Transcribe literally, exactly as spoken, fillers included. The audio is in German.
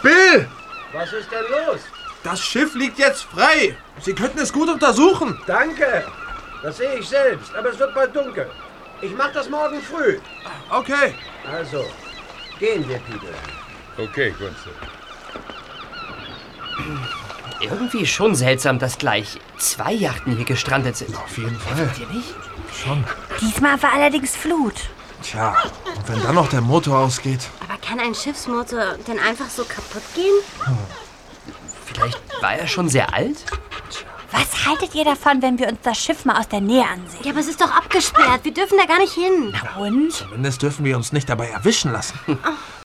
Bill! Was ist denn los? Das Schiff liegt jetzt frei. Sie könnten es gut untersuchen. Danke. Das sehe ich selbst, aber es wird bald dunkel. Ich mach das morgen früh. Okay. Also, gehen wir, Peter. Okay, Gunzel. Irgendwie schon seltsam, dass gleich zwei Yachten hier gestrandet sind. Auf jeden Fall. Findet ihr nicht? Schon. Diesmal war allerdings Flut. Tja, und wenn dann noch der Motor ausgeht. Aber kann ein Schiffsmotor denn einfach so kaputt gehen? Vielleicht war er schon sehr alt? Was haltet ihr davon, wenn wir uns das Schiff mal aus der Nähe ansehen? Ja, aber es ist doch abgesperrt. Wir dürfen da gar nicht hin. Na und? Zumindest dürfen wir uns nicht dabei erwischen lassen.